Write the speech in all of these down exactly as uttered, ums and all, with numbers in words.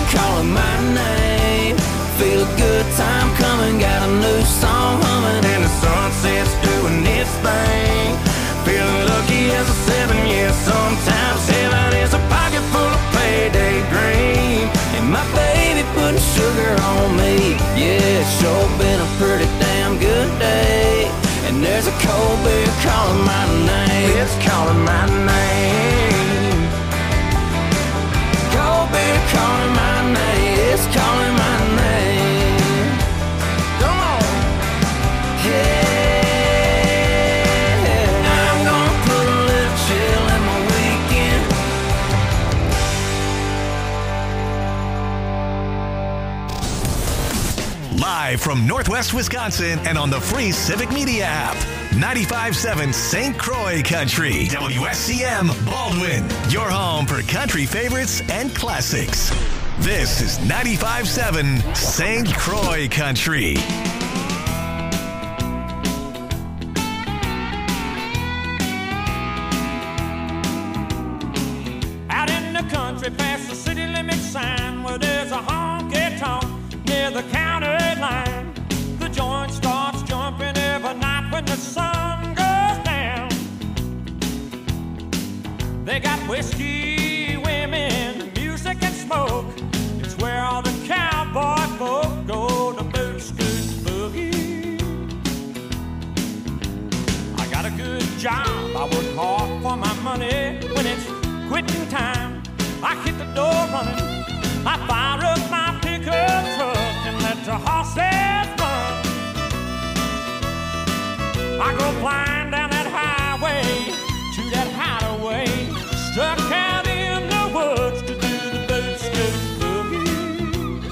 calling my name. Feel a good time coming, got a new song humming, and the sunset's doing its thing. Feeling lucky as a seven, yeah, sometimes heaven is a pocket full of payday dream. And my baby putting sugar on me, yeah, it's sure been a pretty damn good day. And there's a cold beer calling my name, it's calling my name. Cold beer calling my name, it's calling my name. Come on, yeah. Live from Northwest Wisconsin and on the free Civic Media app. ninety-five point seven Saint Croix Country. W S C M Baldwin. Your home for country favorites and classics. This is ninety-five point seven Saint Croix Country. Out in the country past the city limit sign where there's a honky-tonk near the county line. The joint starts jumping every night when the sun goes down. They got whiskey, women, music and smoke. It's where all the cowboy folk go to boot, scoot, boogie. I got a good job, I work hard for my money. When it's quitting time, I hit the door running. I fire up my pickup truck and let the horses run. I go flying down that highway to that hideaway, stuck out in the woods to do the boot scoot boogie.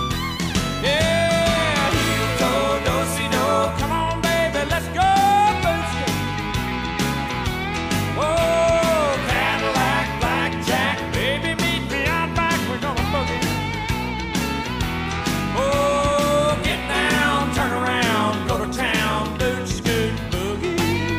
Yeah, heel toe, do-si-do, come on baby, let's go boot scoot. Oh, Cadillac, blackjack, baby, meet me out back, we're gonna boogie. Oh, get down, turn around, go to town, boot scoot boogie.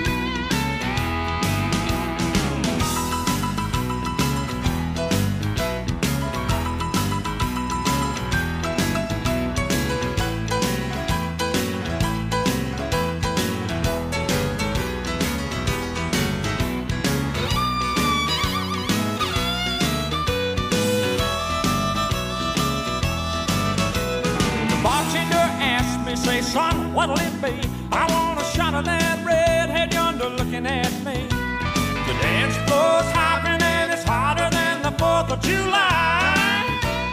The bartender asked me, say, son, what'll it be? I want a shot of that redhead yonder looking at me. The dance floor's hopping and it's hotter than the fourth of July.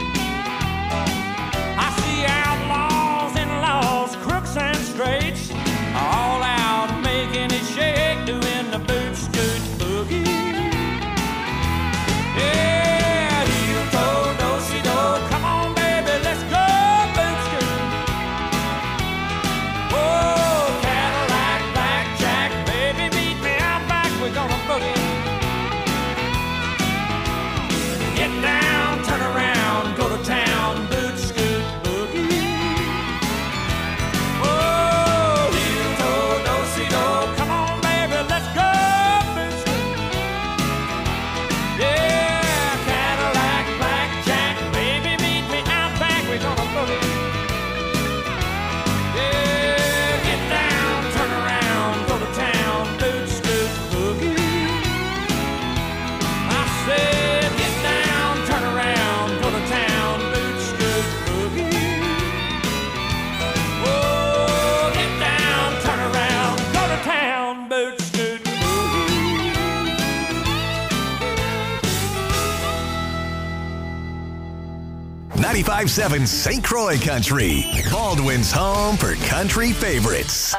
I see outlaws, in-laws, crooks and straights, all out making it shake, doing the boot scoot boogie. Yeah, heel toe, do-si-do, come on baby, let's go boot scoot. Oh, Cadillac, blackjack, baby, meet me out back, we're gonna boogie. Get down, turn around, go to town, boot scoot boogie. Oh, heel toe, do-si-do, come on baby, let's go boot scoot. Yeah, Cadillac, blackjack, baby, meet me out back, we're gonna boogie. Yeah, get down, turn around, go to town, boot scoot boogie. I said, get down, turn around, go to town, boot scoot boogie. Oh, get down, turn around, go to town, boot scoot boogie. ninety-five point seven Saint Croix Country. Baldwin's home for country favorites.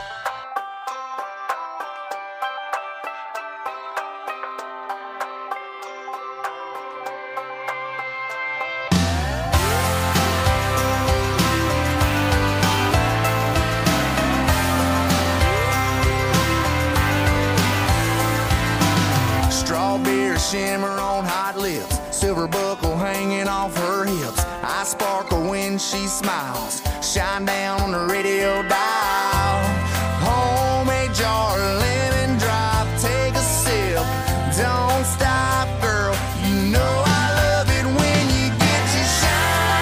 Strawberry shimmer on hot lips, silver buckle hanging off her hips. I sparkle when she smiles, shine down on the radio dial. Homemade jar of lemon drop, take a sip, don't stop, girl. You know I love it when you get your shine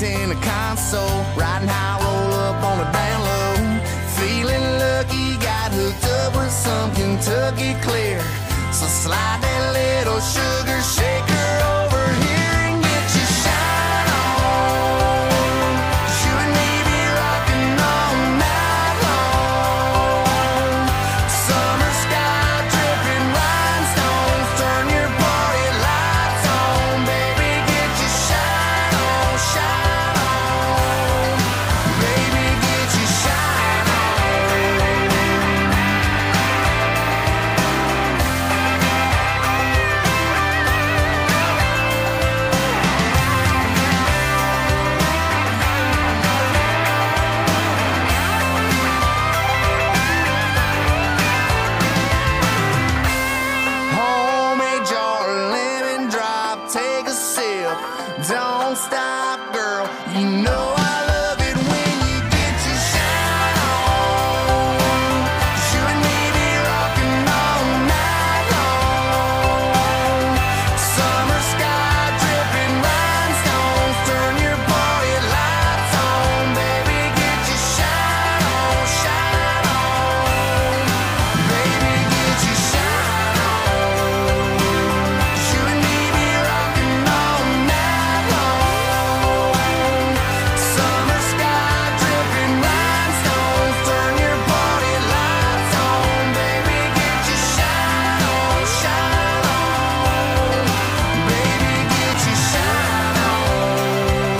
locked in a console, riding high, roll up on a down low. Feeling lucky, got hooked up with some Kentucky Clear. So slide that little sugar shaker over here and get your shine on. 'Cause you and me be rocking all night long. Summer sky dripping rhinestones, turn your party lights on. Baby, get your shine on, shine on. Baby, get your shine on. Homemade jar of lemon drop, take a sip. Don't stop, girl. You know I love it when you get your shine on. 'Cause you and me be rocking all night long. Summer sky dripping rhinestones, turn your party lights on. Baby, get your shine on, shine on. Baby, get your shine on. 'Cause you and me be rocking all night long. Summer sky dripping rhinestones, turn your party lights on. Baby, get your shine on, shine on. Baby, get your shine on.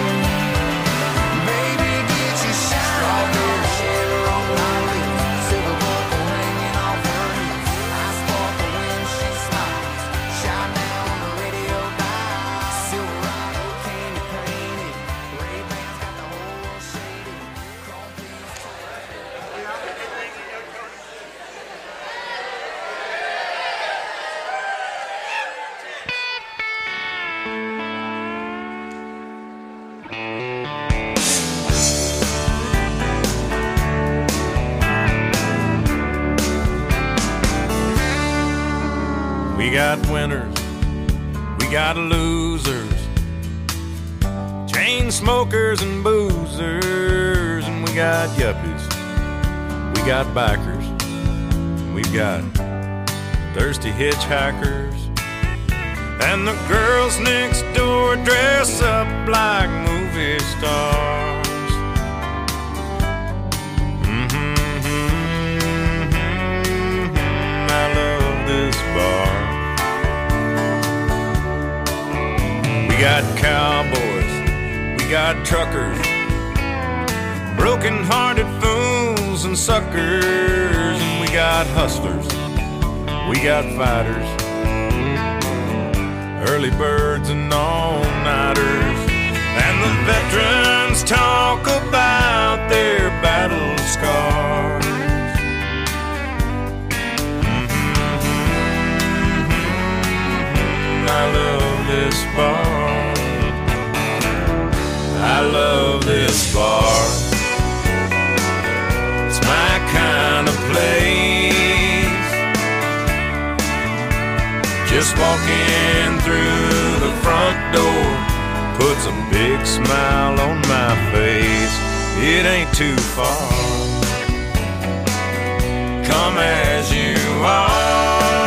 Baby, get your shine on. Strawberry shiver on my lips, silver buckle hanging off her hips. I sparkle when she smiles, shine down on the radio dial. Silverado candy painted, Ray-Bans got the whole world shaded. Chrome piece We got winners, we got losers, chain smokers and boozers, and we got yuppies, we got bikers, we've got thirsty hitchhikers, and the girls next door dress up like movie stars. Mhm, I love this bar. We got cowboys, we got truckers, broken-hearted fools and suckers, and we got hustlers, we got fighters, early birds and all-nighters, and the veterans talk about their battle scars. I love this bar. I love this bar. It's my kind of place. Just walking through the front door puts a big smile on my face. It ain't too far. Come as you are.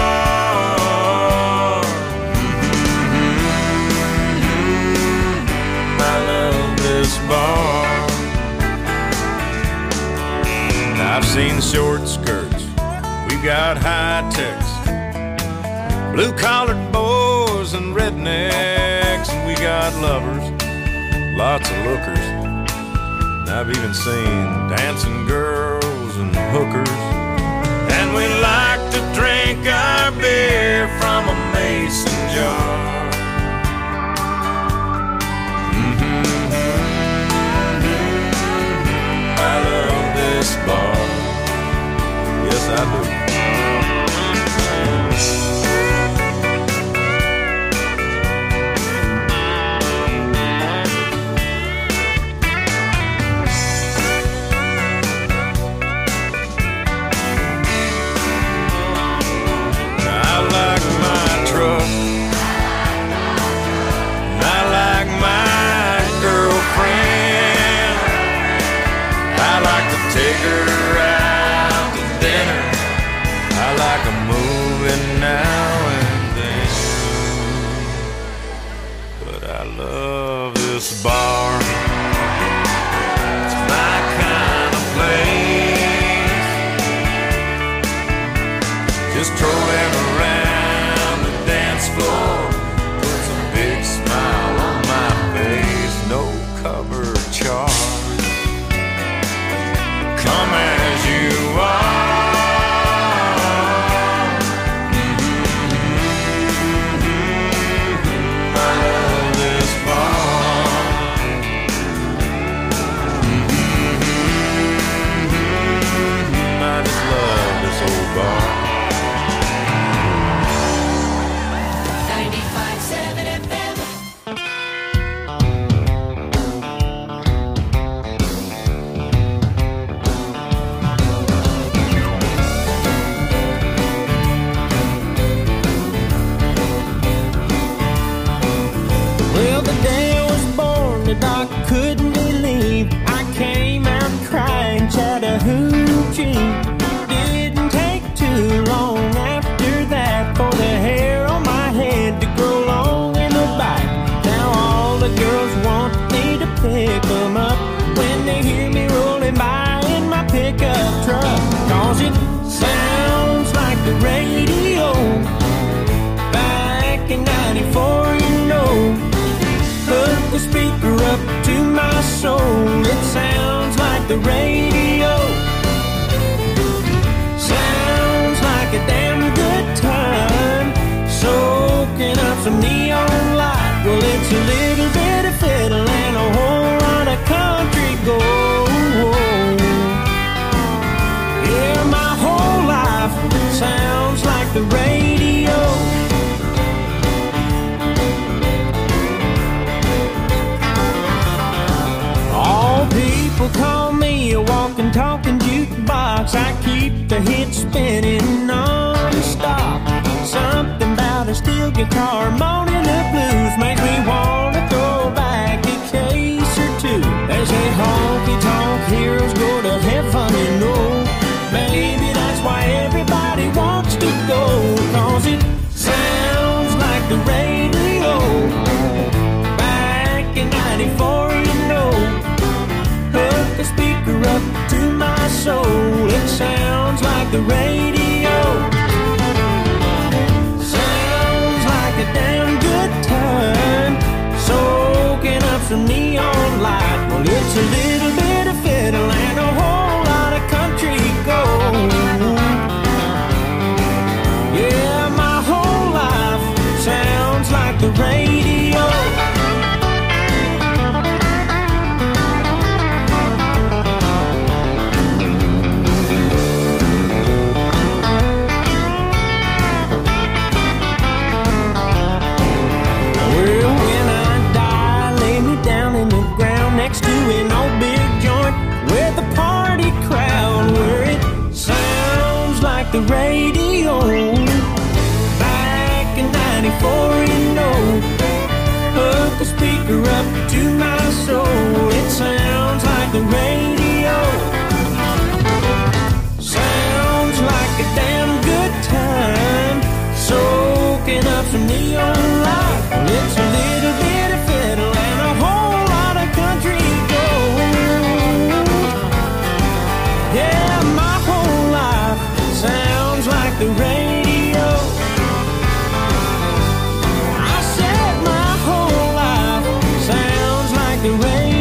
Bar. I've seen short skirts, we've got high techs, blue collared boys and rednecks, and we got lovers, lots of lookers. And I've even seen dancing girls and hookers. And we like to drink our beer from a mason jar. I love this bar. Yes, I do. I like my truck. I like my girlfriend. just trolling around the dance floor. Puts a big smile on my face, no cover charge. Come as you are. Couldn't believe I came out crying Chattahoochee. Didn't take too long after that for the hair on my head to grow long in the back. Now all the girls want me to pick them up when they hear me rolling by in my pickup truck. Cause it sounds like the radio back in ninety-four, you know. Put the speaker up to my soul. It sounds like the radio. Sounds like a damn good time. Soaking up some neon light. Well, it's a little bit of fiddle and a whole lot of country gold. Yeah, my whole life sounds like the radio. People call me a walking, talking jukebox. I keep the hits spinning non-stop. Something about a steel guitar moaning the blues makes me want to throw back a case or two. They say honky-tonk heroes go to heaven, you know. Maybe that's why everybody wants to go. Cause it sounds like the radio back in ninety-four, you know. Put the speaker up to my soul. It sounds like the radio. Sounds like a damn good time. Soaking up some neon light. Well, it's a little bit of fiddle and a whole lot of country gold. Yeah, my whole life sounds like the radio. Next to an old big joint with a party crowd where it sounds like the radio back in ninety-four, you know. Put the speaker up to my soul. It sounds like the radio. Sounds like a damn good time. Soaking up some neon light. Well, it's a little bit of fiddle and a whole lot of country gold. Yeah, my whole life sounds like the radio. I said my whole life sounds like the radio.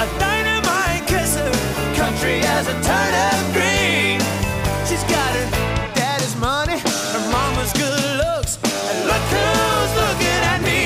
a dynamite kisser, country as a turnip green. She's got her daddy's money, her mama's good looks, and look who's looking at me.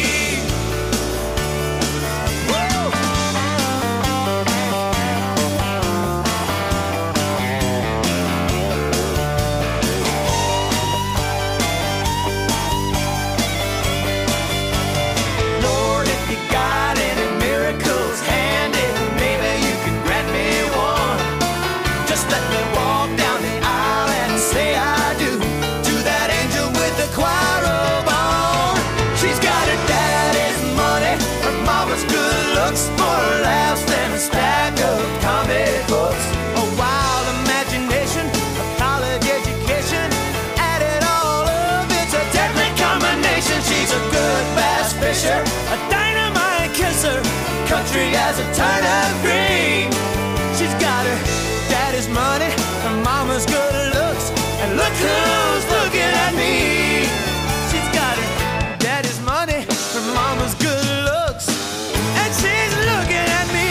Lord, if you got any miracles handy, maybe you could grant me one. Just let me walk down the aisle and say I do to that angel with the choir robe on. She's got her daddy's money, her mama's good looks, more laughs than a stack of comic books. A wild imagination, a college education, add it all up, it's a deadly combination. She's a good bass fisher, a dynamite kisser, country as a turnip green. She's got her daddy's money, her mama's good looks, and look who's looking at me. She's got her daddy's money, her mama's good looks, and she's looking at me.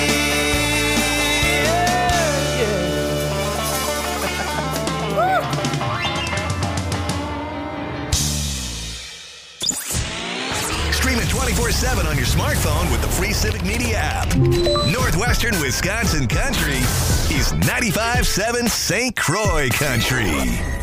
Yeah, Stream it twenty-four seven on your smartphone with the free Civic Media app. Northwestern Wisconsin Country is ninety-five point seven Saint Croix Country.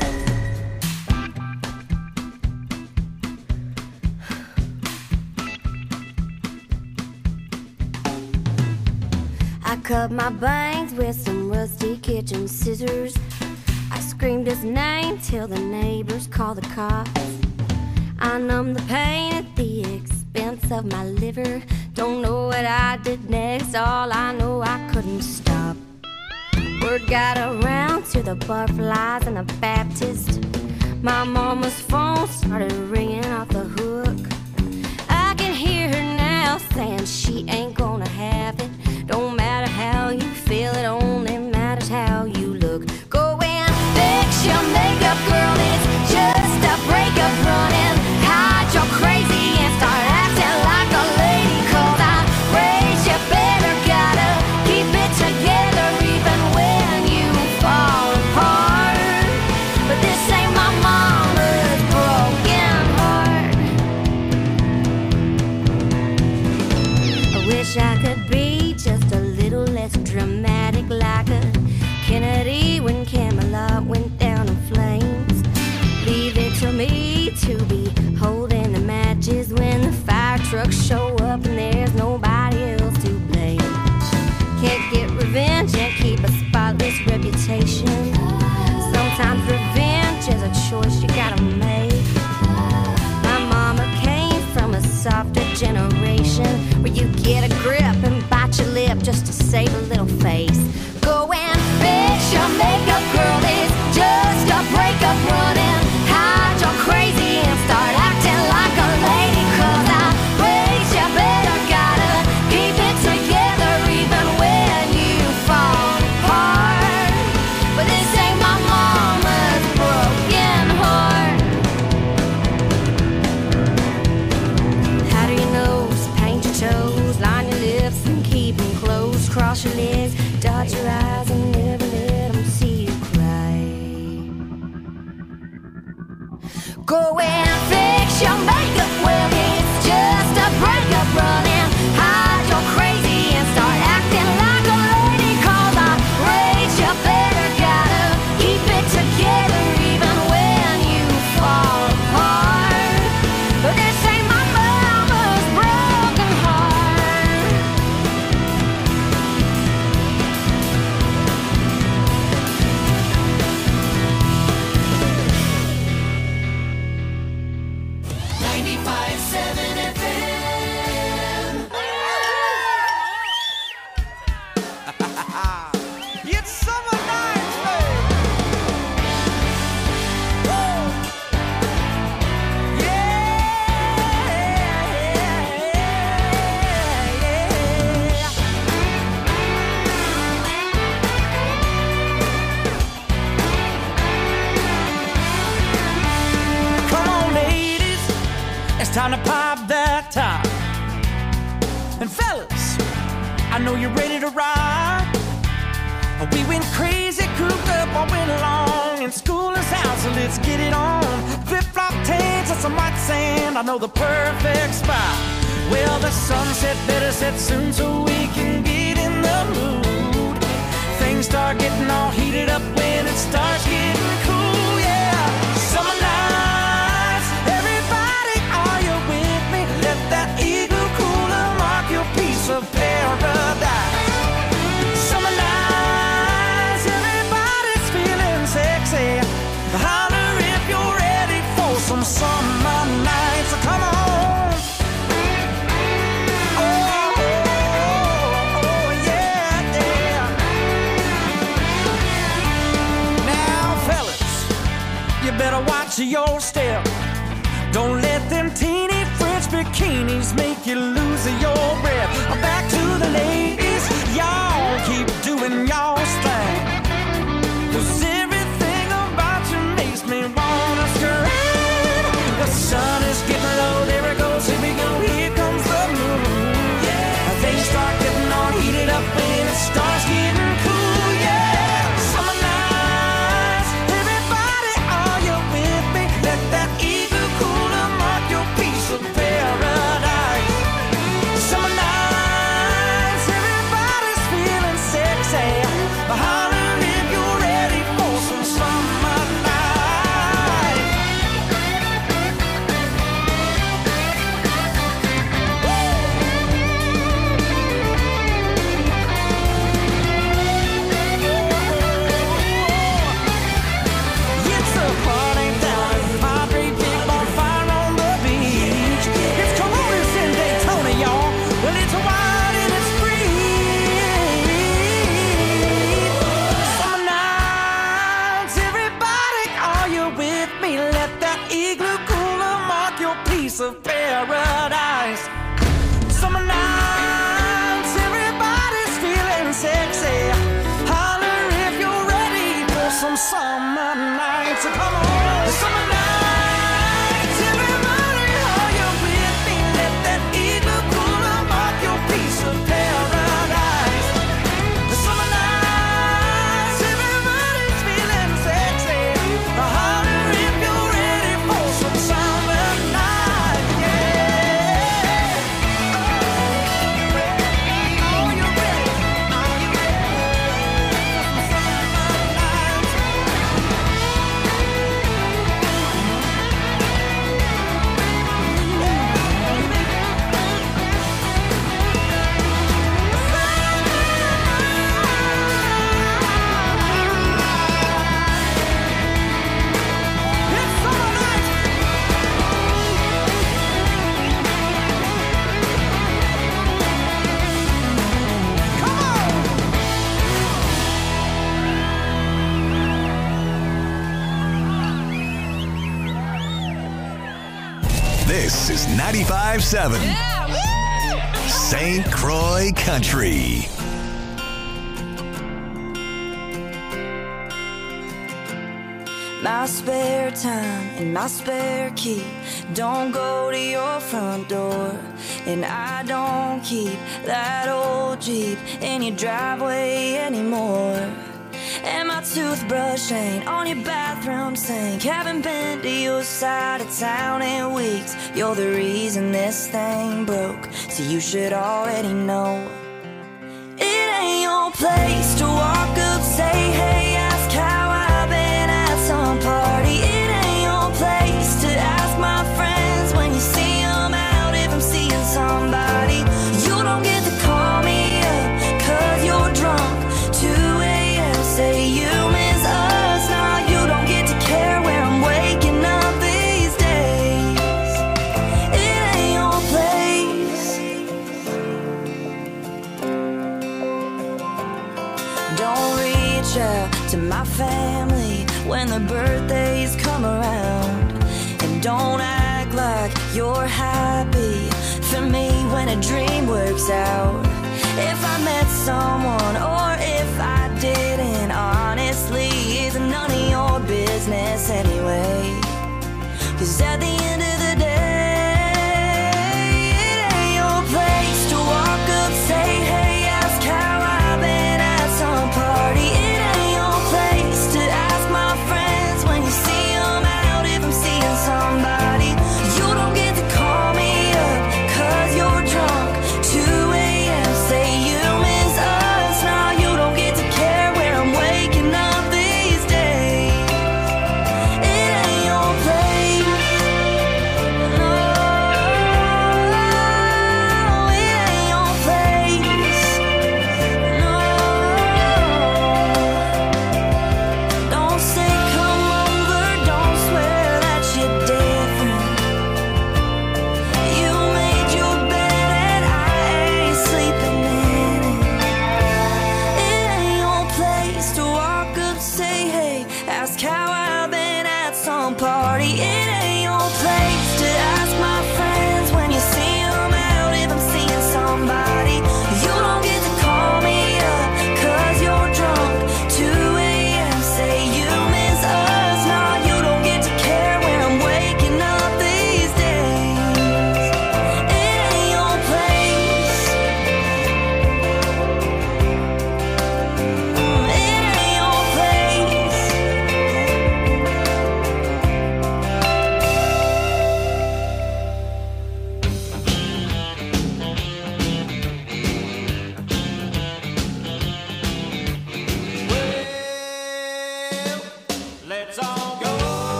I cut my bangs with some rusty kitchen scissors. I screamed his name till the neighbors called the cops. I numbed the pain at the expense of my liver. Don't know what I did next, all I know I couldn't stop. Word got around to the butterflies and the Baptist. My mama's phone started ringing off the hook. I can hear her now saying she ain't gonna have it. Don't matter how you feel, it only matters how you look. Go and fix your makeup, girl, it's just a breakup running. Hide your crazy and start acting like a lady, 'cause I raised you better, gotta keep it together even when you fall apart. But this ain't my mama's broken heart. I wish I could be just a little less dramatic, like a Kennedy when Camelot went down in flames. Leave it to me to be holding the matches when the fire trucks show up and there's nobody else to blame. Can't get revenge and keep a spotless reputation. Sometimes revenge is a choice you gotta make. My mama came from a softer generation where you get a grip and bite your lip just to save a little face. Go and fix your makeup, girl, it's just a breakup running. Hide your crazy and start acting like a lady, 'cause I raised you better, gotta keep it together even when you fall apart. But this ain't my mama's broken heart. How do you know? Paint your toes, line your lips and keep them closed. Cross your lips I know you're ready to ride. We went crazy, cooped up all winter long, and school is out, so let's get it on. Flip-flop tanks and some white sand, I know the perfect spot. Well, the sunset better set soon so we can get in the mood. Things start getting all heated up when it starts getting cool, yeah. Summer nights, everybody, are you with me? Let that igloo cooler mark your piece of paradise. Summer nights, everybody's feeling sexy. Holler if you're ready for some summer nights. Come on. Better watch your step. Don't let them teeny French bikinis make you lose your breath. Back to the ladies, y'all keep doing y'all's thing. 'Cause everything about you makes me wanna scream. The sun is getting low, there it goes, here we go, here comes the moon. Yeah, things start getting all heated up when it starts getting cool. Yeah, summer nights, everybody, are you with me? Let that igloo cooler mark your piece of paradise. Summer nights, everybody's feeling sexy. Holler if you're ready for some summer night. It's a party down at Padre, big bonfire on the beach. It's Coronas in Daytona, y'all. Well, it's wide and it's free. Summer nights, everybody, are you with me? Let that igloo cooler mark your piece of paradise. Summer nights, everybody's feeling sexy. Holler if you're ready for some summer nights. Come on, summer nights, everybody, are you with me? Let that igloo cooler mark your piece of paradise. Summer nights, everybody's feeling sexy. Holler if you're ready for some summer nights. Yeah. Are you ready? Are you ready for some summer nights? It's summer nights. Come on. This is ninety-five seven Saint Croix Country. My spare time and my spare key don't go to your front door. And I don't keep that old Jeep in your driveway anymore. And my toothbrush ain't on your bathroom sink. Haven't been to your side of town in weeks. You're the reason this thing broke, so you should already know. It ain't your place to walk up, say hey, ask how I've been at some party. It ain't your place to ask my friends when you see them out if I'm seeing somebody. You don't get to call me up cause you're drunk. two a.m. say you miss us. Nah, you don't get to care where I'm waking up these days. It ain't your place. Don't reach out to my family when the birthdays come around. And don't act like you're happy for me when a dream works out. If I met someone or if I didn't, honestly, it's none of your business anyway. Cause at the end of the day, it ain't your place to walk up, say hey, ask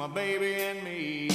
baby and me.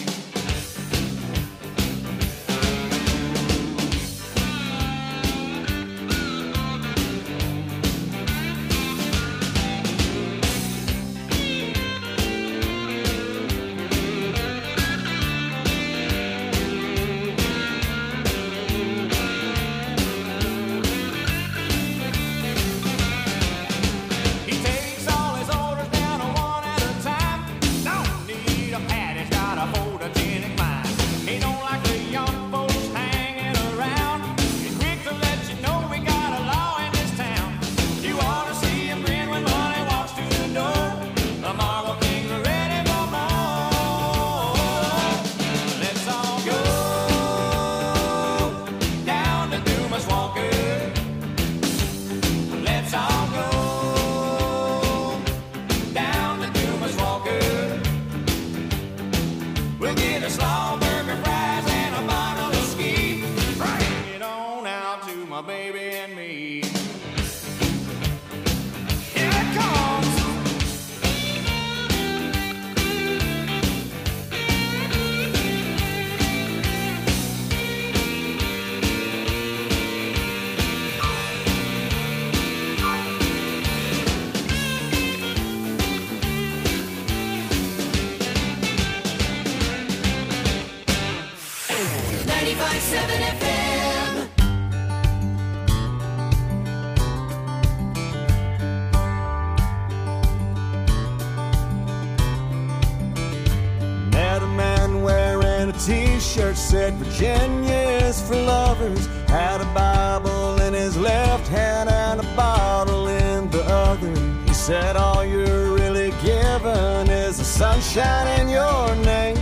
T-shirt said Virginia's for lovers, had a Bible in his left hand and a bottle in the other. He said all you're really given is the sunshine in your name.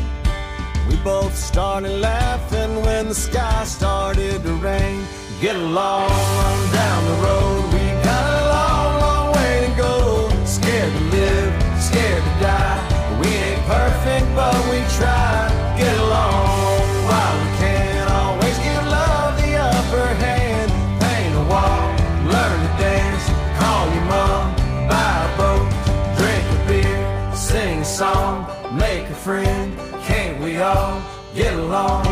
We both started laughing when the sky started to rain. Get along down the road, we got a long, long way to go. Scared to live, scared to die. We ain't perfect, but we try. Get along while we can. Always give love the upper hand. Paint a wall, learn to dance. Call your mom, buy a boat, drink a beer, sing a song, make a friend. Can't we all get along?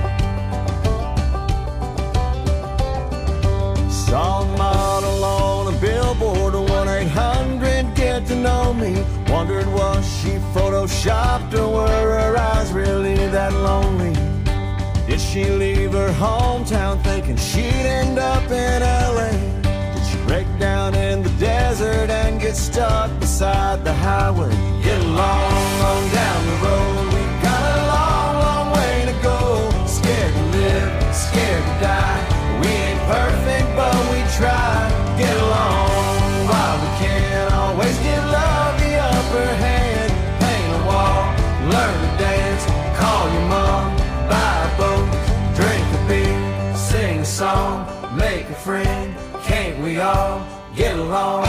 Saw a model on a billboard, one eight hundred get to know me. Wondered was she photoshopped or were her eyes really that lonely? Did she leave her hometown thinking she'd end up in L A? Did she break down in the desert and get stuck beside the highway? Get along on down the road, we got a long, long way to go. Scared to live, scared to die. We ain't perfect, but we try. Get along while we can. Always give love the upper hand. Paint a wall, learn to dance. Call your mom, buy a boat, drink a beer, sing a song, make a friend. Can't we all get along?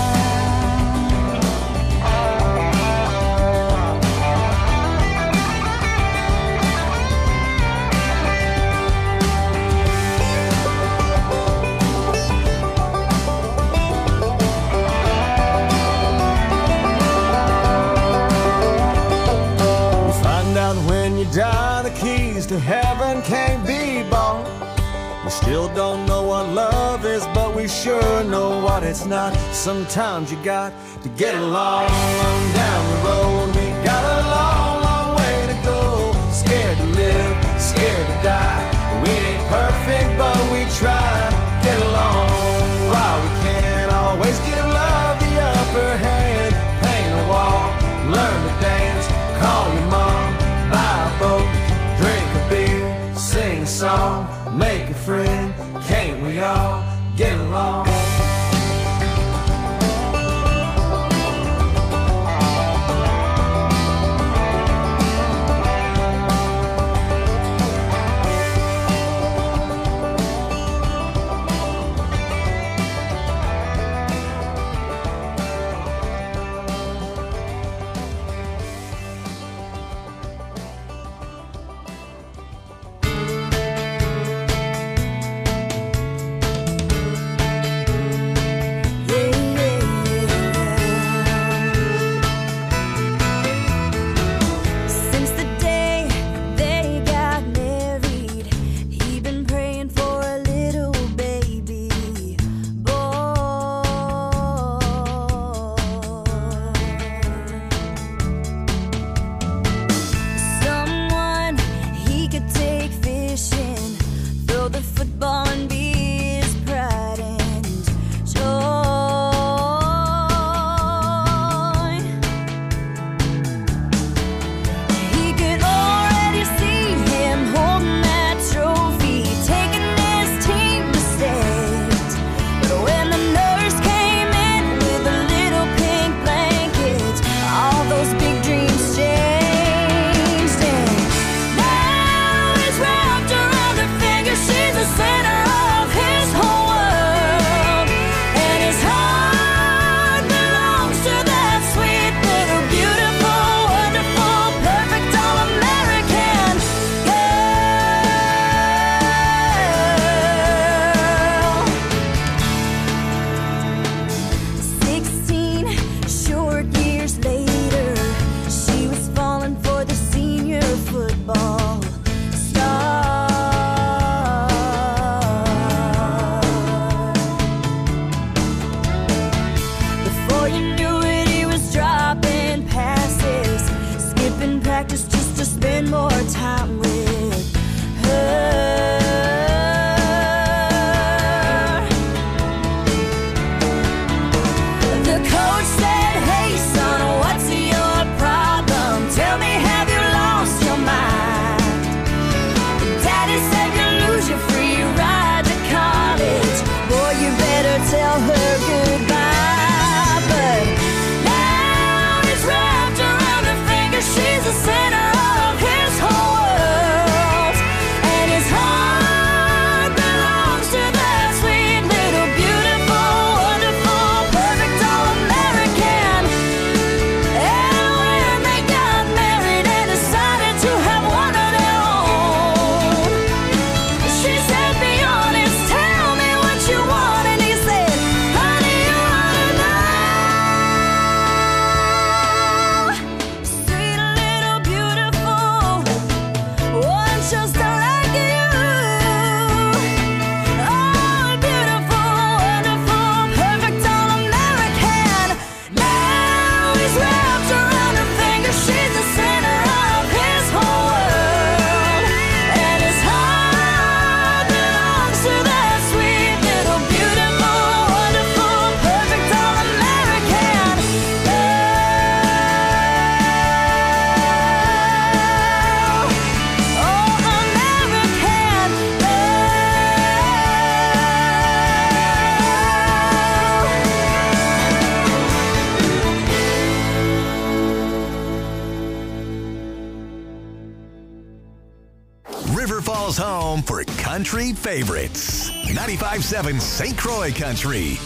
When you die, the keys to heaven can't be bought. We still don't know what love is, but we sure know what it's not. Sometimes you got to get along down the road. We got a long, long way to go. Scared to live, scared to die. We ain't perfect, but we try. Get along while we can. Always give love the upper hand. Paint a wall, learn to dance. Call your mom, buy a boat, drink a beer, sing a song, make a friend. Can't we all get along? country favorites. ninety-five point seven Saint Croix Country.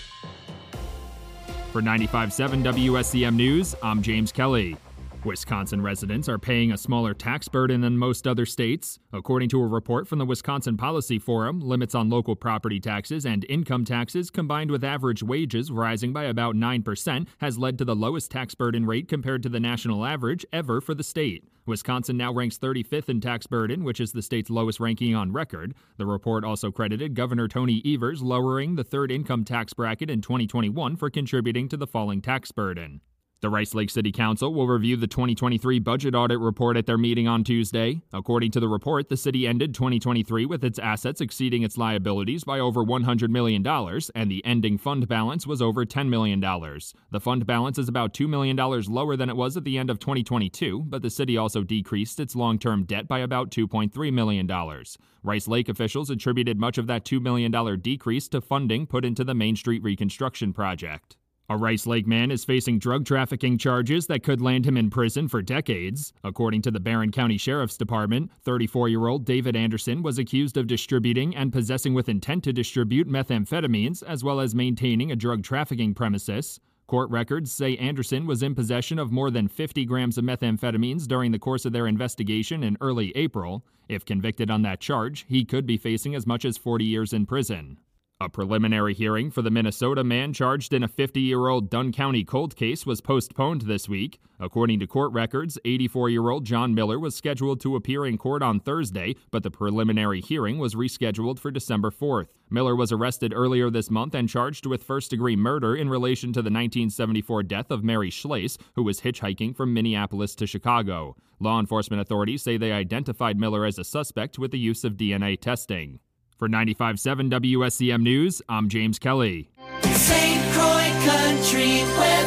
For ninety-five point seven W S C M News, I'm James Kelly. Wisconsin residents are paying a smaller tax burden than most other states. According to a report from the Wisconsin Policy Forum, limits on local property taxes and income taxes combined with average wages rising by about nine percent has led to the lowest tax burden rate compared to the national average ever for the state. Wisconsin now ranks thirty-fifth in tax burden, which is the state's lowest ranking on record. The report also credited Governor Tony Evers lowering the third income tax bracket in twenty twenty-one for contributing to the falling tax burden. The Rice Lake City Council will review the twenty twenty-three budget audit report at their meeting on Tuesday. According to the report, the city ended twenty twenty-three with its assets exceeding its liabilities by over one hundred million dollars, and the ending fund balance was over ten million dollars. The fund balance is about two million dollars lower than it was at the end of twenty twenty-two, but the city also decreased its long-term debt by about two point three million dollars. Rice Lake officials attributed much of that two million dollars decrease to funding put into the Main Street reconstruction project. A Rice Lake man is facing drug trafficking charges that could land him in prison for decades. According to the Barron County Sheriff's Department, thirty-four-year-old David Anderson was accused of distributing and possessing with intent to distribute methamphetamines, as well as maintaining a drug trafficking premises. Court records say Anderson was in possession of more than fifty grams of methamphetamines during the course of their investigation in early April. If convicted on that charge, he could be facing as much as forty years in prison. A preliminary hearing for the Minnesota man charged in a fifty-year-old Dunn County cold case was postponed this week. According to court records, eighty-four-year-old John Miller was scheduled to appear in court on Thursday, but the preliminary hearing was rescheduled for December fourth. Miller was arrested earlier this month and charged with first-degree murder in relation to the nineteen seventy-four death of Mary Schlase, who was hitchhiking from Minneapolis to Chicago. Law enforcement authorities say they identified Miller as a suspect with the use of D N A testing. For ninety-five point seven W S C M News, I'm James Kelly. Saint Croix Country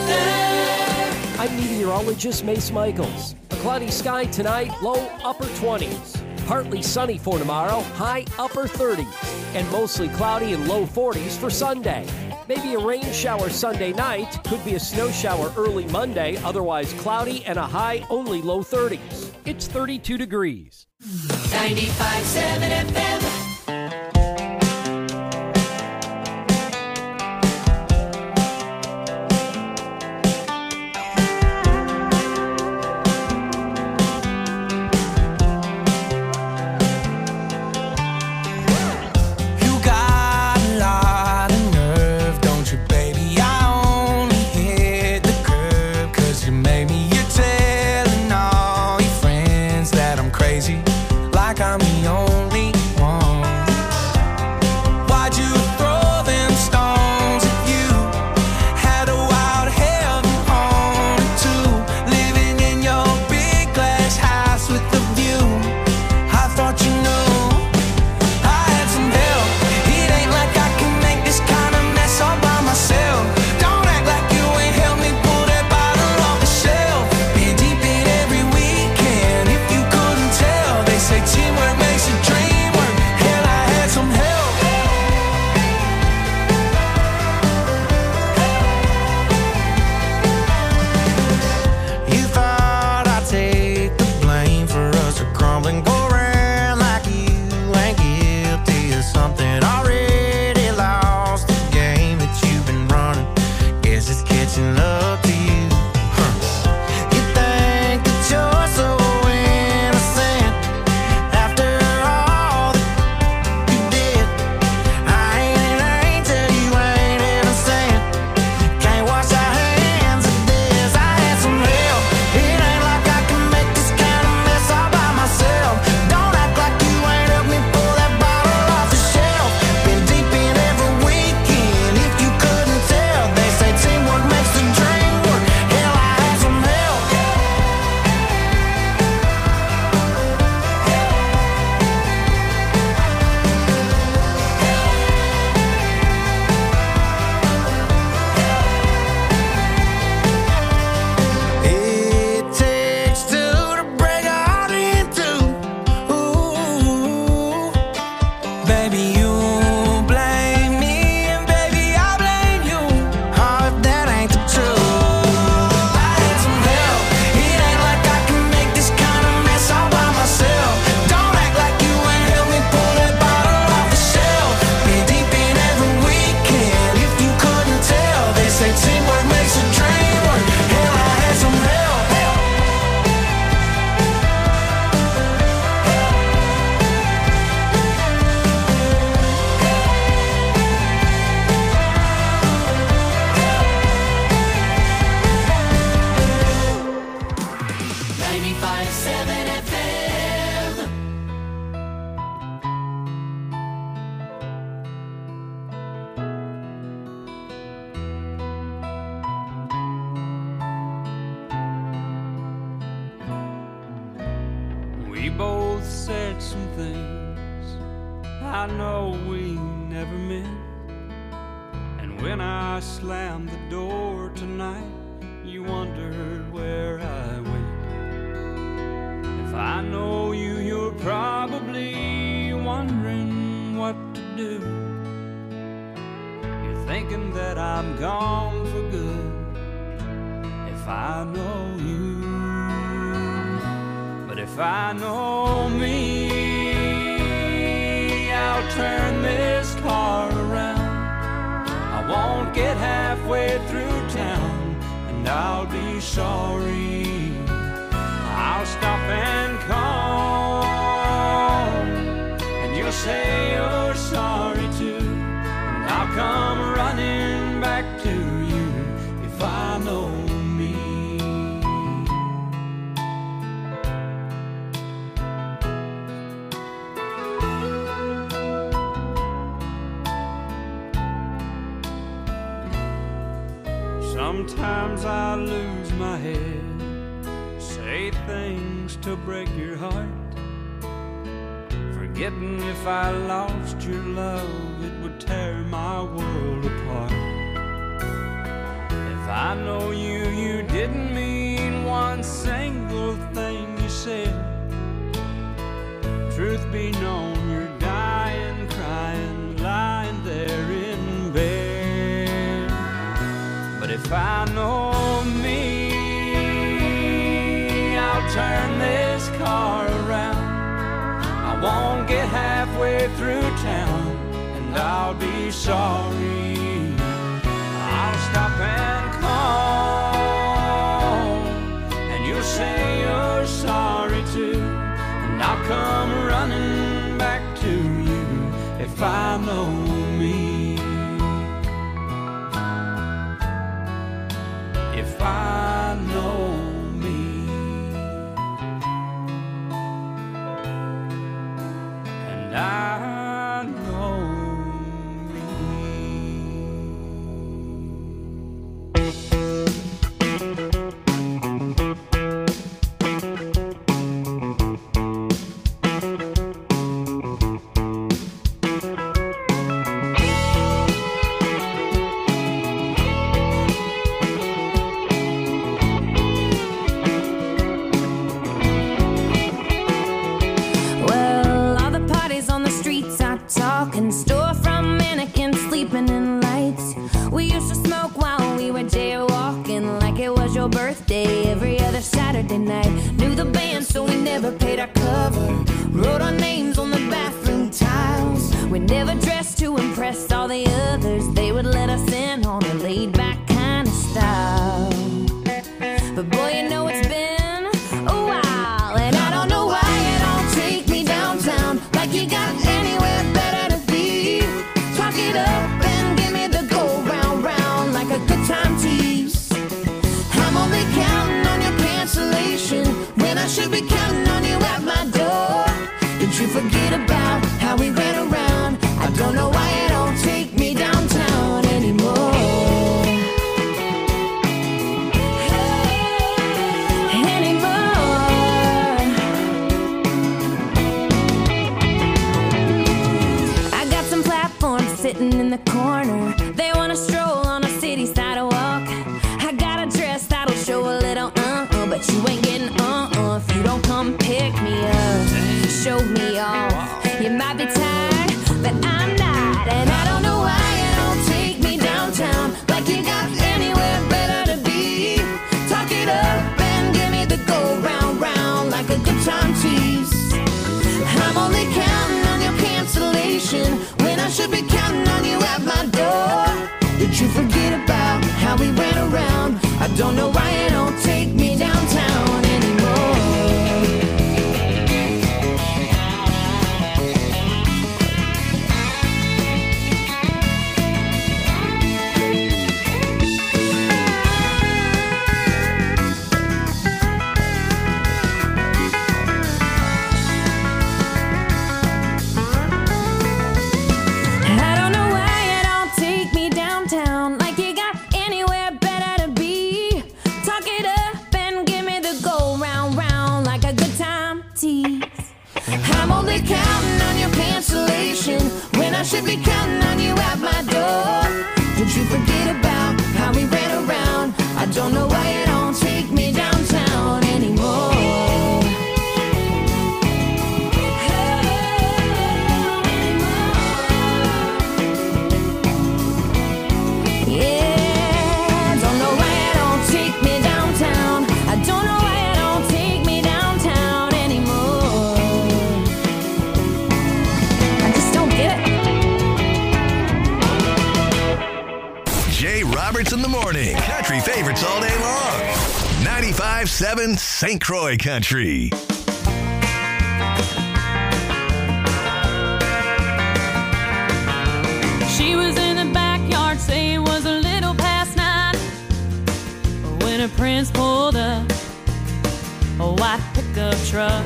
weather. I'm meteorologist Mace Michaels. A cloudy sky tonight, low upper twenties. Partly sunny for tomorrow, high upper thirties. And mostly cloudy and low forties for Sunday. Maybe a rain shower Sunday night, could be a snow shower early Monday, otherwise cloudy and a high only low thirties. It's thirty-two degrees. ninety-five point seven F M. said some things I know we never meant. And when I slammed the door tonight, you wondered where I went. If I know you, you're probably wondering what to do. You're thinking that I'm gone for good. If I know you, but if I know me, I'll turn this car around. I won't get halfway through town, and I'll be sorry. I'll stop and call, and you'll say you're sorry too, and I'll come running back to you if I know me. Sometimes I lose my head, say things to break your heart, forgetting if I lost your love, it would tear my world apart. If I know you, you didn't mean one single thing you said. Truth be known, you're dying, crying, lying there in bed. But if I know me, I'll turn this car around. I won't get halfway through town, and I'll be sorry. I'll stop and call, and you'll say you're sorry too, and I'll come running back to you if I know me. If I know me. And I know me. Talking storefront mannequins sleeping in lights. We used to smoke while we were jaywalking, like it was your birthday every other Saturday night. Knew the band, so we never paid our cover. Wrote our names on the bathroom tiles. We never dressed to impress all the others. They would let us in on a laid-back kind of style. But boy, you know it's been a while, and I don't know why you don't take me downtown like you got anywhere better to be. Talk it up and give me the go round round like a good time tease. I'm only counting on your cancellation when I should be counting on you at my door. Did you forget about how we ran around? I don't know why you don't take me downtown anymore. Sitting in the corner, they wanna stroll on a city sidewalk. I got a dress that'll show a little uh-uh, but you ain't getting uh-uh if you don't come pick me up, show me off. You might be tired, but I'm not, and I don't know why you don't take me downtown like you got anywhere better to be. Talk it up and give me the go round round like a good time tease. I'm only counting on your cancellation when I should be counting on you at my door. Did you forget about how we ran around? I don't know why you don't take me downtown anymore. in the morning. Country favorites all day long. ninety-five seven Saint Croix Country. She was in the backyard saying it was a little past nine when a prince pulled up a white pickup truck.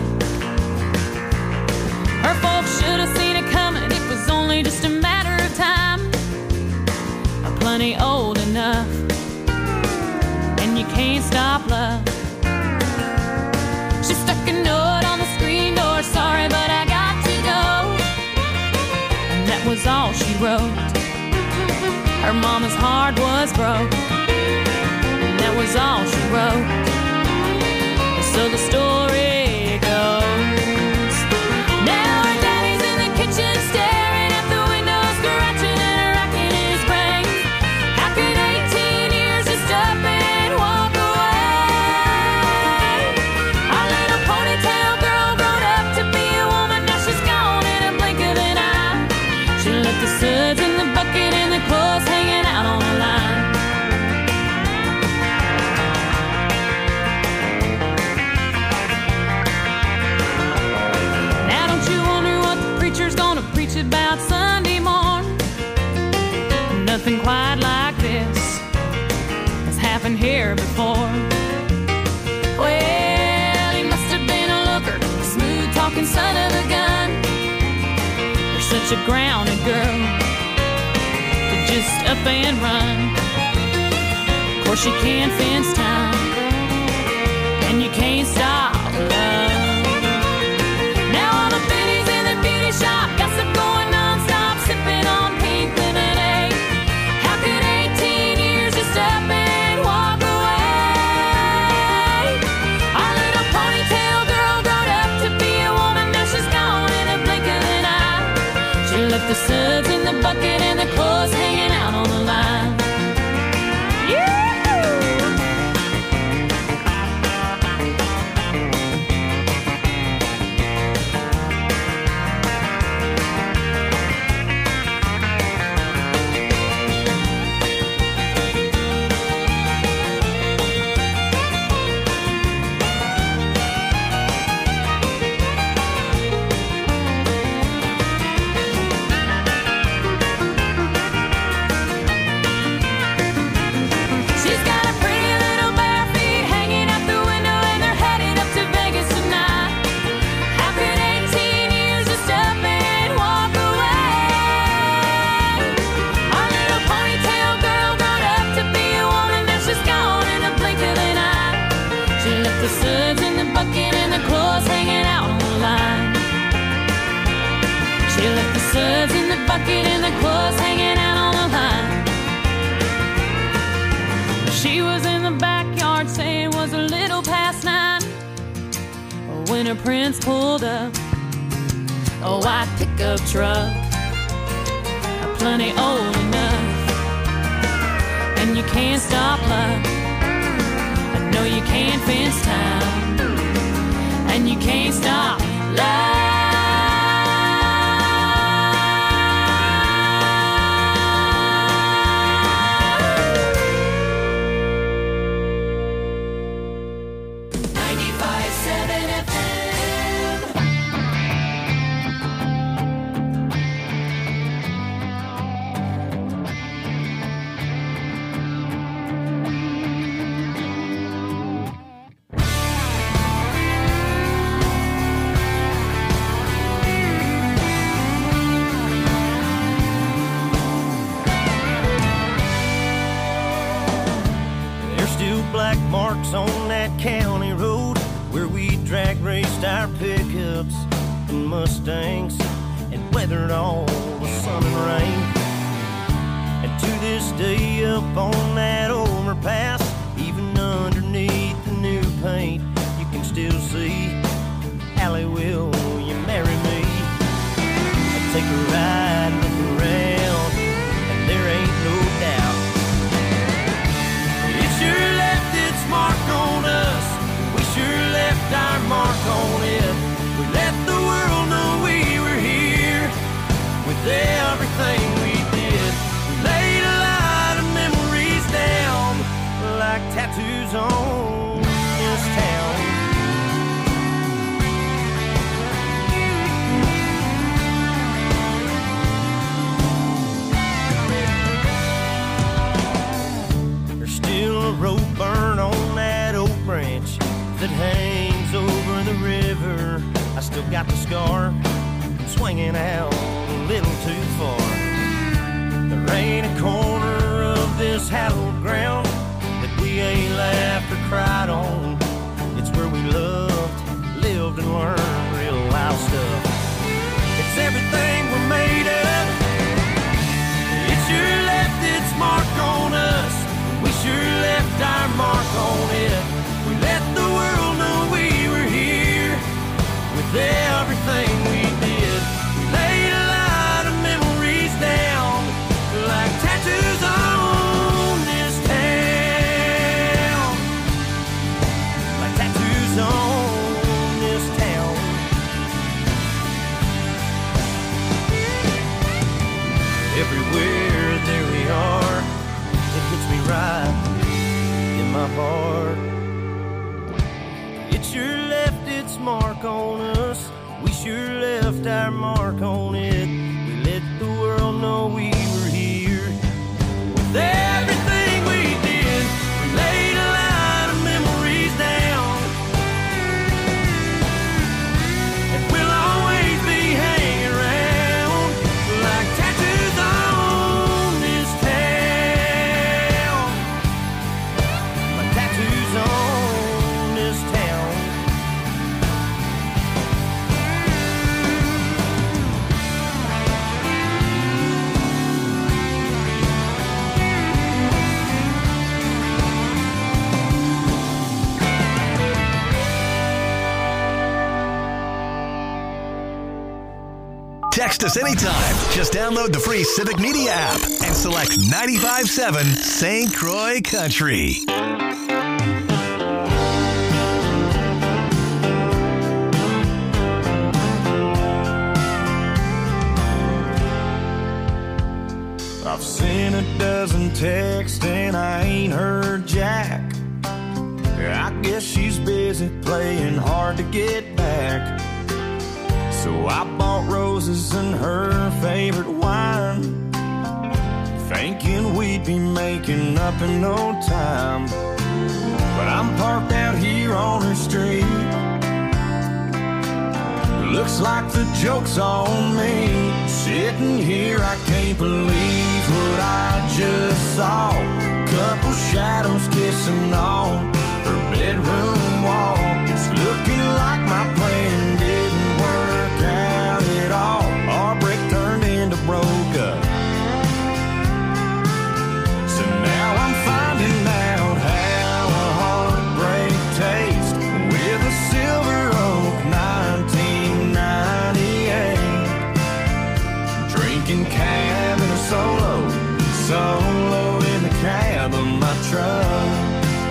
Her folks should have seen it coming. It was only just a matter of time. Plenty old enough, and you can't stop love. She stuck a note on the screen door. Sorry, but I got to go. And that was all she wrote. Her mama's heart was broke. And that was all she wrote. So the story goes. Now her daddy's in the kitchen staring at the window, scratching and racking his brain. How could eighteen years just up and walk away? Our little ponytail girl grown up to be a woman. Now she's gone in a blink of an eye. She left the suds in the bucket and the clothes hanging out on the line. About Sunday morning, nothing quite like this has happened here before. Well, he must have been a looker, a smooth talking son of a gun. You're such a grounded girl to just up and run. Of course you can't fence time, and you can't stop love. Now all the biddies in the beauty shop gossip going non-stop, sipping on pink lemonade. How could eighteen years just up and walk away? Our little ponytail girl grown up to be a woman. Now she's gone in a blink of an eye. She left the suds in the bucket and the clothes hanging out on the line. Yeah! The suds in the bucket and the clothes hanging out on the line. She left the suds in the bucket and the clothes hanging out on the line. She was in the backyard saying it was a little past nine when her prince pulled up a white pickup truck, plenty old enough, and you can't stop love. No, you can't fence time, and you can't stop love. ninety-five seven F M. Black marks on that county road where we drag raced our pickups and Mustangs and weathered all the sun and rain. And to this day up on that overpass, even underneath the new paint, you can still see Allie, will you marry me? I'll take a ride, look around, and there ain't no doubt it sure left its mark on us. We sure left our mark on it. We let the world know we were here with everything we did. We laid a lot of memories down out the scar, swinging out a little too far. There ain't a corner of this hallowed ground that we ain't laughed or cried on. It's where we loved, lived, and learned real life stuff. It's everything we're made of. It sure left its mark on us. We sure left our mark on it. We let the world know we were here with everything we did. We laid a lot of memories down like tattoos on this town. Like tattoos on this town. Everywhere there we are, it hits me right in my heart. It sure left its mark on us. We sure left our mark on it. We let the world know we were here with everything we did. We laid a lot of memories down, and we'll always be hanging around like tattoos on this town. Like tattoos on this town. Text us anytime. Just download the free Civic Media app and select ninety-five point seven Saint Croix Country. I've seen a dozen texts and I ain't heard Jack. I guess she's busy playing hard to get back. So I bought roses and her favorite wine, thinking we'd be making up in no time. But I'm parked out here on her street. Looks like the joke's on me. Sitting here, I can't believe what I just saw. Couple shadows kissing on her bedroom wall. It's looking like my plan didn't work out at all. Our break turned into broke up. So now I'm finding out how a heartbreak tastes with a Silver Oak nineteen ninety-eight. Drinking cab in a solo, solo in the cab of my truck.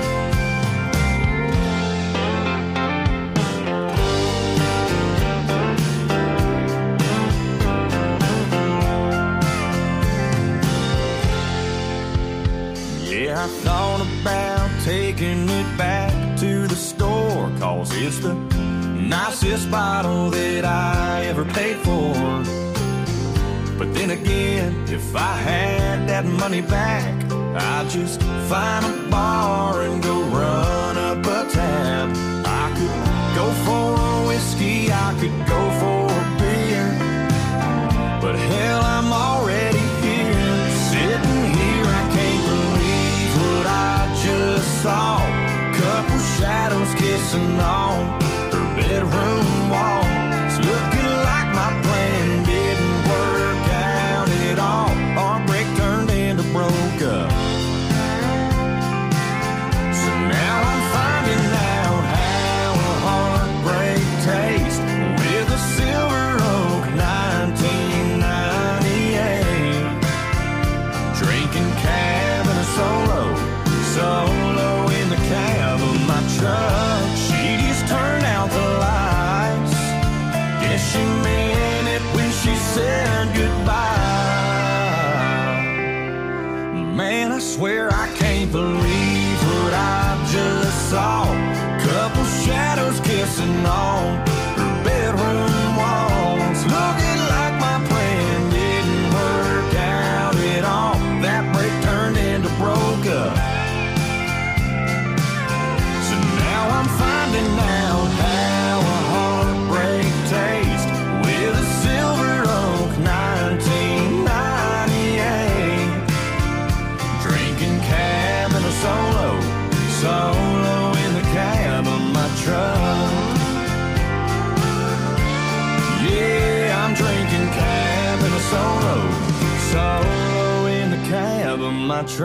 I thought about taking it back to the store, cause it's the nicest bottle that I ever paid for. But then again, if I had that money back, I'd just find a bar and go run up a tab. I could go for a whiskey, I could go for a beer, but hell, I'm already here. Sitting here, I can't believe what I just saw. Couple shadows kissing on her bedroom wall. It's looking like my plan didn't work out at all. Our break turned into broke up. So now I'm finding out how a heartbreak tastes with a Silver Oak nineteen ninety-eight. Drinking cab in a solo, solo in the cab of my truck. She just turned out the lights. Guess she meant it when she said goodbye. Man, I swear I can't believe what I just saw. Couple shadows kissing on her bedroom walls. Looking like my plan didn't work out at all. That break turned into broke up. So now I'm finding out how a heartbreak tastes solo in the cab of my truck. Yeah, I'm drinking cab in a solo, solo in the cab of my truck.